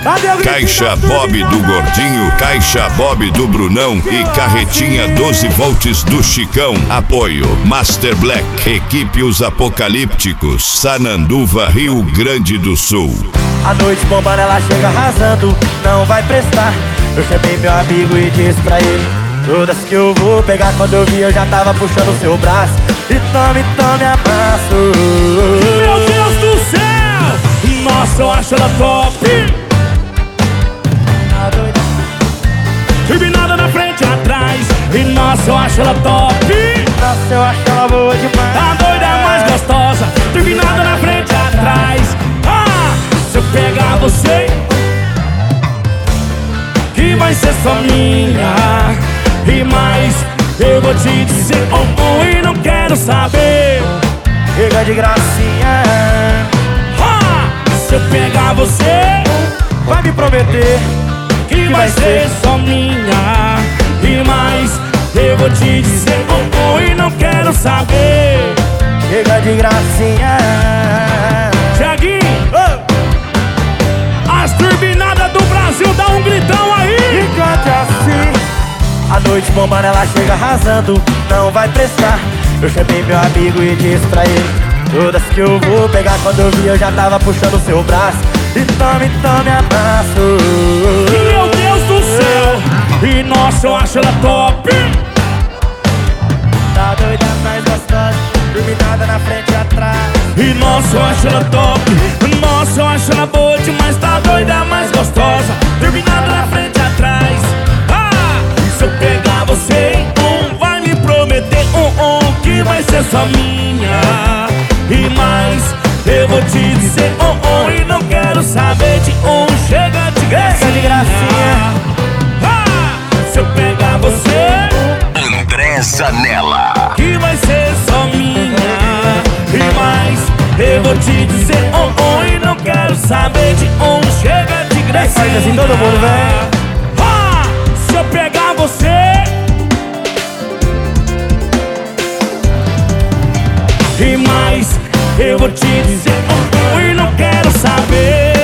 Caixa Bob do Gordinho, Caixa Bob do Brunão e Carretinha 12 volts do Chicão. Apoio Master Black, Equipe Os Apocalípticos, Sananduva, Rio Grande do Sul. A noite bombando, ela chega arrasando, não vai prestar. Eu chamei meu amigo e disse pra ele: todas que eu vou pegar, quando eu vi eu já tava puxando o seu braço. E tome, tome, amasso. Meu Deus do céu! Nossa, eu acho ela top. Turbinada na frente e atrás. E nossa, eu acho ela top. Nossa, eu acho ela boa demais. Tá doida, é mais gostosa. Turbinada na frente e atrás. Ah, se eu pegar você, que vai ser só minha. E mais, eu vou te dizer e não quero saber. Chega de gracinha. Ah, se eu pegar você, vai me prometer que vai ser só minha. E mais, eu vou te dizer e não quero saber. chega de gracinha. Thiaguinho, as turbinadas do Brasil, dá um gritão aí. E cante assim. A noite bombando, ela chega arrasando, não vai prestar. Eu chamei meu amigo e disse pra ele: todas que eu vou pegar, quando eu vi eu já tava puxando o seu braço. E tome, tome, amasso. Meu Deus do céu! E nossa, eu acho ela top. Tá doida, mais gostosa, turbinada na frente e atrás. E nossa, eu acho ela top. Nossa, eu acho ela boa demais. Tá doida, mais gostosa, turbinada na frente e atrás. Ah, e se eu pegar você, vai me prometer que vai ser só minha. E mais, eu vou te dizer e não quero saber de chega de gracinha. Ah, se eu pegar você, André Zanella, que vai ser só minha. E mais, eu vou te dizer e não quero saber de chega de gracinha. Faz assim todo mundo, vem. Ah, se eu pegar você, e mais, eu vou te dizer e não quero saber.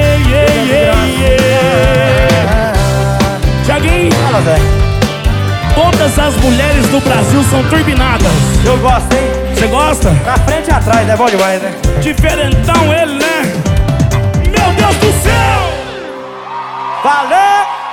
Thiaguinho, Fala, velho. todas as mulheres do Brasil são turbinadas. Eu gosto, hein? Você gosta? Na frente e atrás, é bom demais, né? Diferentão ele, né? Meu Deus do céu! Valeu!